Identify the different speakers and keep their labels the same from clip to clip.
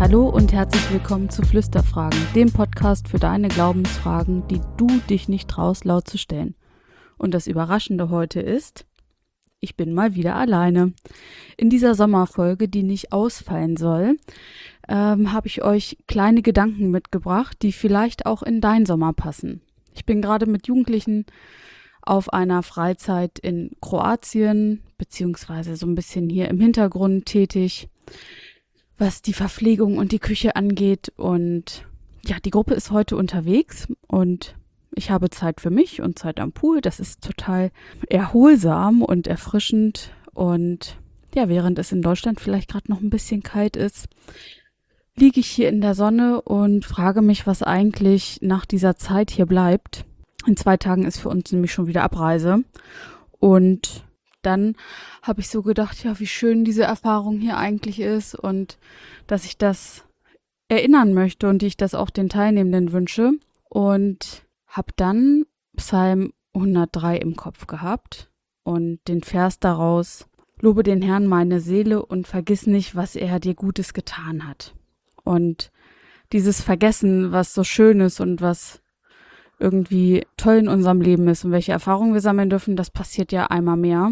Speaker 1: Hallo und herzlich willkommen zu Flüsterfragen, dem Podcast für deine Glaubensfragen, die du dich nicht traust, laut zu stellen. Und das Überraschende heute ist, ich bin mal wieder alleine. In dieser Sommerfolge, die nicht ausfallen soll, habe ich euch kleine Gedanken mitgebracht, die vielleicht auch in deinen Sommer passen. Ich bin gerade mit Jugendlichen auf einer Freizeit in Kroatien, beziehungsweise so ein bisschen hier im Hintergrund tätig, was die Verpflegung und die Küche angeht. Und ja, die Gruppe ist heute unterwegs und ich habe Zeit für mich und Zeit am Pool. Das ist total erholsam und erfrischend. Und ja, während es in Deutschland vielleicht gerade noch ein bisschen kalt ist, liege ich hier in der Sonne und frage mich, was eigentlich nach dieser Zeit hier bleibt. In 2 Tagen ist für uns nämlich schon wieder Abreise. Und dann habe ich so gedacht, ja, wie schön diese Erfahrung hier eigentlich ist und dass ich das erinnern möchte und ich das auch den Teilnehmenden wünsche. Und habe dann Psalm 103 im Kopf gehabt und den Vers daraus: Lobe den Herrn meine Seele und vergiss nicht, was er dir Gutes getan hat. Und dieses Vergessen, was so schön ist und was irgendwie toll in unserem Leben ist und welche Erfahrungen wir sammeln dürfen, das passiert ja einmal mehr.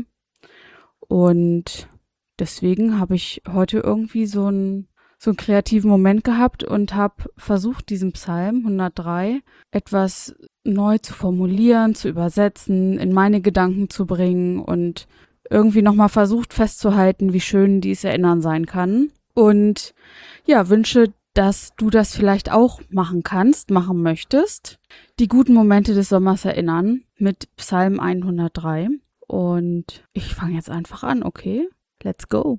Speaker 1: Und deswegen habe ich heute irgendwie so einen kreativen Moment gehabt und habe versucht, diesen Psalm 103 etwas neu zu formulieren, zu übersetzen, in meine Gedanken zu bringen und irgendwie nochmal versucht festzuhalten, wie schön dieses Erinnern sein kann. Und ja, wünsche, dass du das vielleicht auch machen möchtest. Die guten Momente des Sommers erinnern mit Psalm 103. Und ich fange jetzt einfach an, okay? Let's go.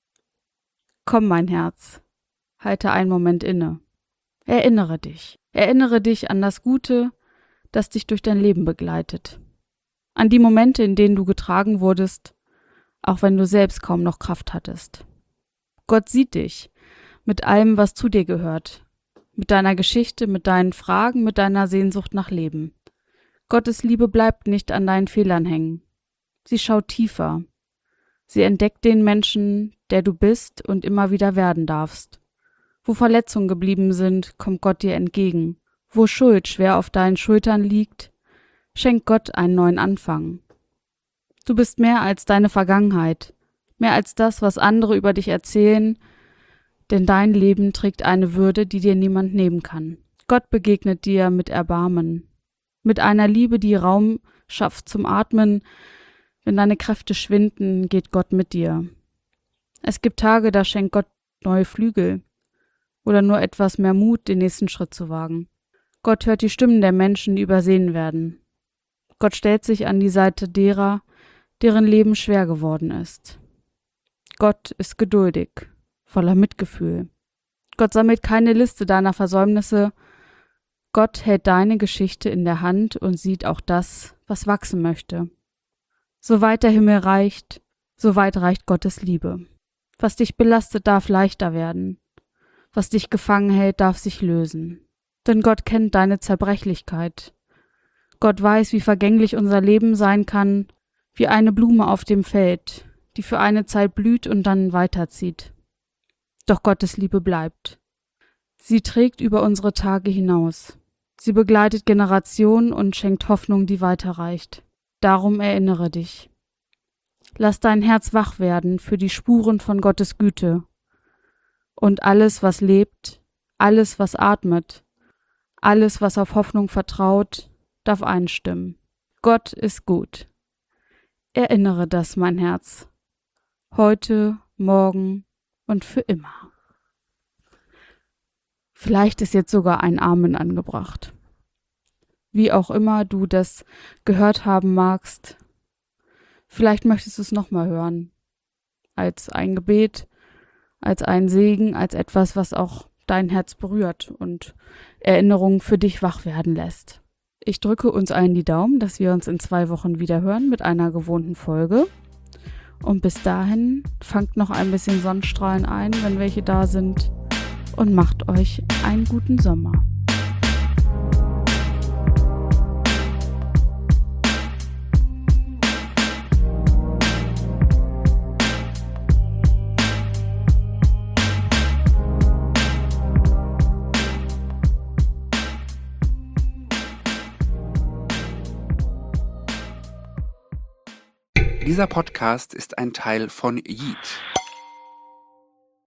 Speaker 1: Komm, mein Herz, halte einen Moment inne. Erinnere dich. Erinnere dich an das Gute, das dich durch dein Leben begleitet. An die Momente, in denen du getragen wurdest, auch wenn du selbst kaum noch Kraft hattest. Gott sieht dich mit allem, was zu dir gehört. Mit deiner Geschichte, mit deinen Fragen, mit deiner Sehnsucht nach Leben. Gottes Liebe bleibt nicht an deinen Fehlern hängen. Sie schaut tiefer. Sie entdeckt den Menschen, der du bist und immer wieder werden darfst. Wo Verletzungen geblieben sind, kommt Gott dir entgegen. Wo Schuld schwer auf deinen Schultern liegt, schenkt Gott einen neuen Anfang. Du bist mehr als deine Vergangenheit, mehr als das, was andere über dich erzählen, denn dein Leben trägt eine Würde, die dir niemand nehmen kann. Gott begegnet dir mit Erbarmen, mit einer Liebe, die Raum schafft zum Atmen. Wenn deine Kräfte schwinden, geht Gott mit dir. Es gibt Tage, da schenkt Gott neue Flügel oder nur etwas mehr Mut, den nächsten Schritt zu wagen. Gott hört die Stimmen der Menschen, die übersehen werden. Gott stellt sich an die Seite derer, deren Leben schwer geworden ist. Gott ist geduldig, voller Mitgefühl. Gott sammelt keine Liste deiner Versäumnisse. Gott hält deine Geschichte in der Hand und sieht auch das, was wachsen möchte. Soweit der Himmel reicht, so weit reicht Gottes Liebe. Was dich belastet, darf leichter werden. Was dich gefangen hält, darf sich lösen. Denn Gott kennt deine Zerbrechlichkeit. Gott weiß, wie vergänglich unser Leben sein kann, wie eine Blume auf dem Feld, die für eine Zeit blüht und dann weiterzieht. Doch Gottes Liebe bleibt. Sie trägt über unsere Tage hinaus. Sie begleitet Generationen und schenkt Hoffnung, die weiterreicht. Darum erinnere dich. Lass dein Herz wach werden für die Spuren von Gottes Güte. Und alles, was lebt, alles, was atmet, alles, was auf Hoffnung vertraut, darf einstimmen. Gott ist gut. Erinnere das, mein Herz. Heute, morgen und für immer. Vielleicht ist jetzt sogar ein Amen angebracht. Wie auch immer du das gehört haben magst, vielleicht möchtest du es nochmal hören. Als ein Gebet, als ein Segen, als etwas, was auch dein Herz berührt und Erinnerungen für dich wach werden lässt. Ich drücke uns allen die Daumen, dass wir uns in 2 Wochen wieder hören mit einer gewohnten Folge. Und bis dahin fangt noch ein bisschen Sonnenstrahlen ein, wenn welche da sind, und macht euch einen guten Sommer.
Speaker 2: Dieser Podcast ist ein Teil von Yeet.